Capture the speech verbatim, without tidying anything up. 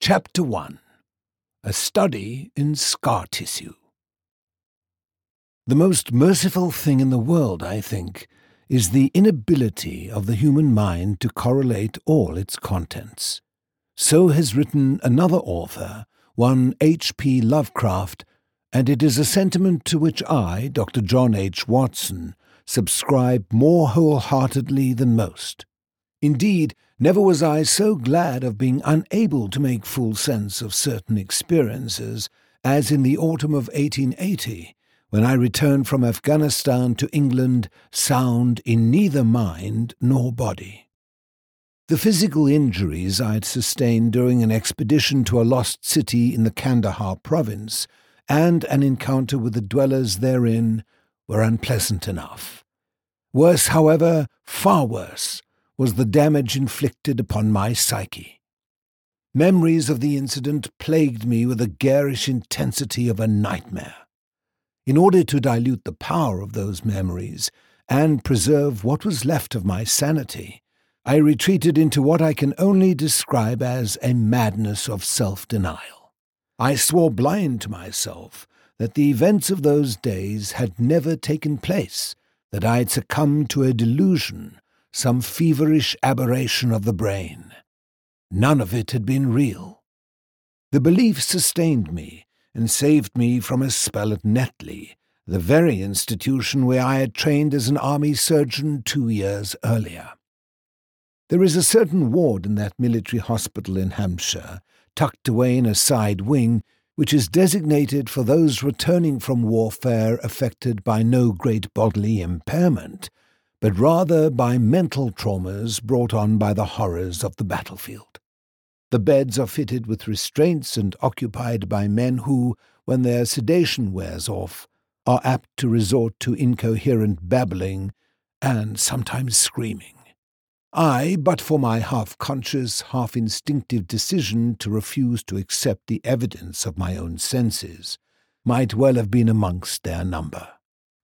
Chapter one. A Study in Scar Tissue. The most merciful thing in the world, I think, is the inability of the human mind to correlate all its contents. So has written another author, one H P Lovecraft, and it is a sentiment to which I, Doctor John H. Watson, subscribe more wholeheartedly than most. Indeed, never was I so glad of being unable to make full sense of certain experiences as in the autumn of eighteen eighty, when I returned from Afghanistan to England sound in neither mind nor body. The physical injuries I had sustained during an expedition to a lost city in the Kandahar province and an encounter with the dwellers therein were unpleasant enough. Worse, however, far worse, was the damage inflicted upon my psyche. Memories of the incident plagued me with the garish intensity of a nightmare. In order to dilute the power of those memories and preserve what was left of my sanity, I retreated into what I can only describe as a madness of self-denial. I swore blind to myself that the events of those days had never taken place, that I had succumbed to a delusion, some feverish aberration of the brain. None of it had been real. The belief sustained me and saved me from a spell at Netley, the very institution where I had trained as an army surgeon two years earlier. There is a certain ward in that military hospital in Hampshire, tucked away in a side wing, which is designated for those returning from warfare affected by no great bodily impairment, but rather by mental traumas brought on by the horrors of the battlefield. The beds are fitted with restraints and occupied by men who, when their sedation wears off, are apt to resort to incoherent babbling and sometimes screaming. I, but for my half-conscious, half-instinctive decision to refuse to accept the evidence of my own senses, might well have been amongst their number.